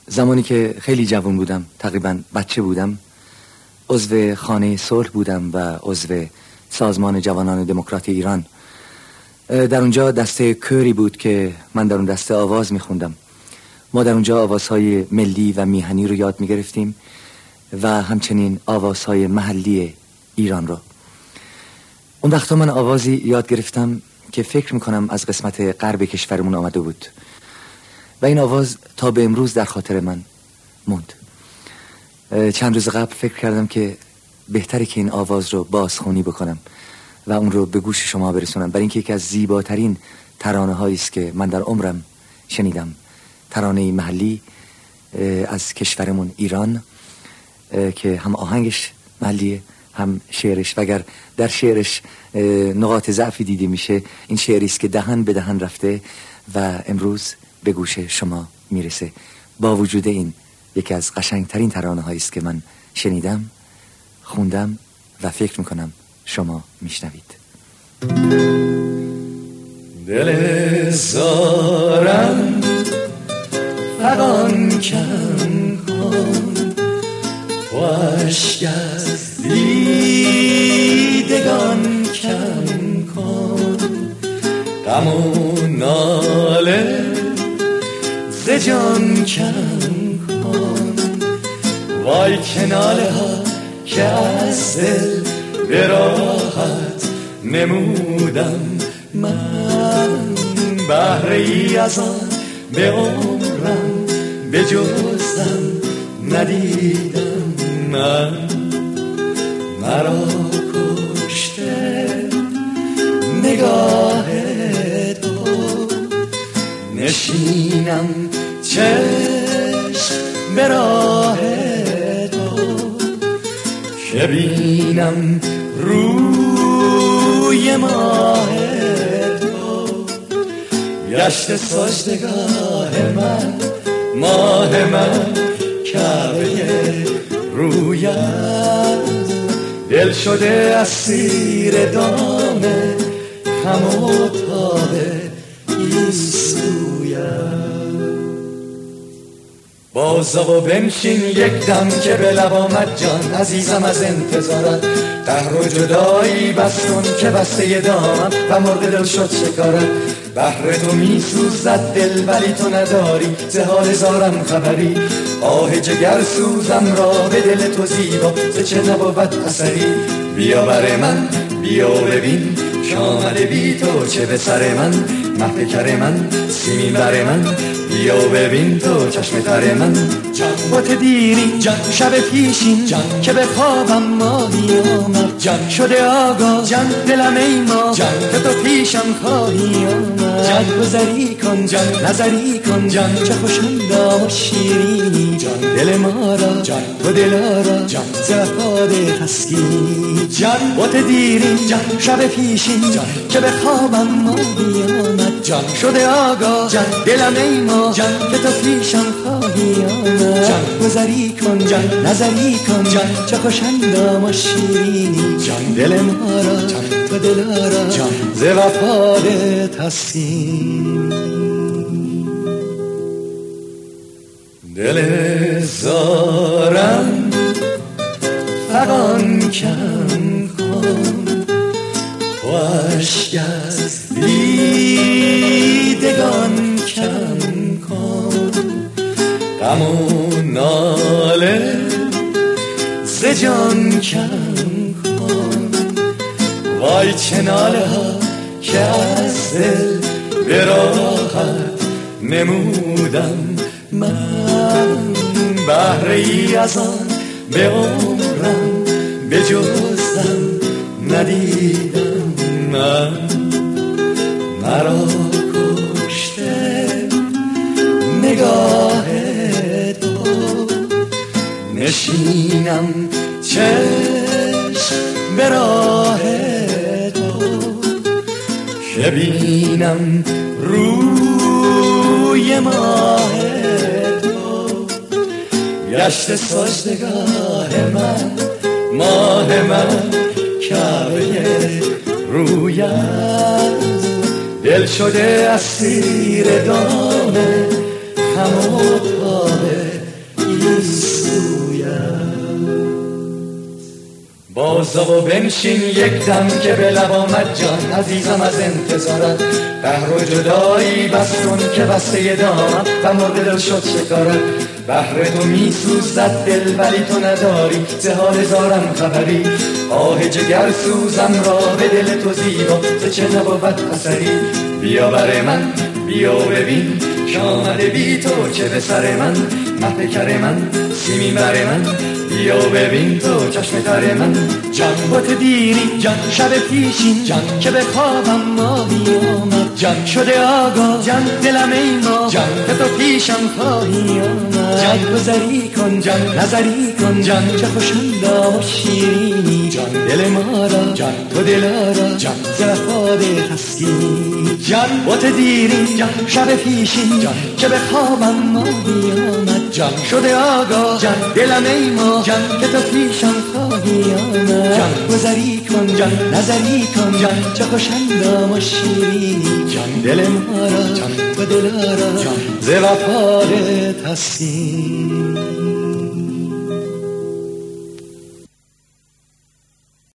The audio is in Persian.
زمانی که خیلی جوان بودم، تقریبا بچه بودم، عضو خانه صلح بودم و عضو سازمان جوانان دموکرات ایران. در اونجا دسته کوری بود که من در اون دسته آواز میخوندم. ما در اونجا آوازهای ملی و میهنی رو یاد میگرفتیم و همچنین آوازهای محلی ایران رو. اون وقتا من آوازی یاد گرفتم که فکر میکنم از قسمت غرب کشورمون آمده بود و این آواز تا به امروز در خاطر من موند. چند روز قبل فکر کردم که بهتره که این آواز رو بازخوانی بکنم و اون رو به گوش شما برسونم، برای اینکه یکی از زیباترین ترانه هایی است که من در عمرم شنیدم. ترانه محلی از کشورمون ایران که هم آهنگش محلیه هم شعرش، و اگر در شعرش نقاط ضعفی دیده میشه، این شعری است که دهن به دهن رفته و امروز به گوش شما میرسه. با وجود این یکی از قشنگترین ترانه هایی است که من شنیدم، خوندم و فکر میکنم شما میشنوید. دل زارم فغان کن کن، خوشگ از دیدگان کم کن، غم و ناله ز جان کم کن. وای که ناله ها که از دل به راحت نمودم من، بهره ای از آن به عمرم به جزم ندیدم من. مرا کشته نگاه تو، نشینم چشم به راه تو، که بینم روی ماه تو. گشت سجدگاه من ماه من، کعبه رویت، دل شده اسیر دام غم و تاب گیسویت. بازا و بنشین یک دم که به لب آمد جان عزیزم از انتظارت. قهر و جدایی بس کن که بسته دامم و مرغ دل شد شکارت. بهر تو می سوزد دل ولی تو نداری ز حال زارم خبری. آه جگر سوزم را به دل تو زیبا ز چه نبود اثری. بیا بر من بیا ببین که آمده بی تو چه به سر من. مه پیکر من سیمین بر من، بیا ببین تو چشم تر من. جان بات دیرین جان شب پیشین جان که به خوابم ماهی آمد. جان شده آگاه جان دلم ای ما جان که تو پیشم خواهی آمد. جان گذری کن جان نظری کن جان چه خوشندام و شیرینی. جان دل ما را جان تو دلارا جان زهاد تسکینی. جان بات دیرین جان شب پیشین جان که به خوابم ماهی آمد. جان شده آگاه جان دلم ای ما جان که تو پیشم خواهی آمد. جان گذری کن جان نظری کن جان چه خوشندام و شیرینی. جان دل ما را جان تو دلارا جان ز وفا تسکین. دل زارم فغان کن کن، خوشگ از دیدگان کم کن، غم و ناله ز جان کم کن. وای چه ناله ها که از دل به راحت نمودم من، بهره ای از آن به عمرم به جزم ندیدم من. مرا کشته نگاه تو، نشینم چشم به راه تو، که بینم روی ماه تو. گشت سجدگاه من ماه من، کعبه رویت، دل شده اسیر دام غم و تاب بازا و بنشین یک دم که به لب آمد جان عزیزم از انتظارت. قهر و جدایی بس کن که بسته دامم و مرد دل شد شکارت. بهر تو می سوزد دل ولی تو نداری ز حال زارم خبری. آه جگر سوزم را به دل تو زیبا ز چه نبود اثری. بیا بر من بیا ببین که آمده بی تو چه به سر من. مه کر من سیمین بر من بیا ببین تو چشم تر من. جان بوت دیری جان شب پیشین جان که به خوابم ماهی آمد. جان شده آگاه جان دلم ای ما جان که تو پیشم خواهی آمد. جان گذری کن جان نظری کن جان چه خوشندا و شیرینی. جان دل ما را جان تو دلارا جان زفاد تسکینی. جان بوت دیری جان شب پیشین جان که به خوابم ماهی آمد. جان شده آگاه جان دلم ای ما جان که تو پیشم خواهی آمد. جان گذری کن جان نظری کن جان چه خوشندام و شیرینی. جان دل ما را جان و دلارا جان ز وفا تسکین.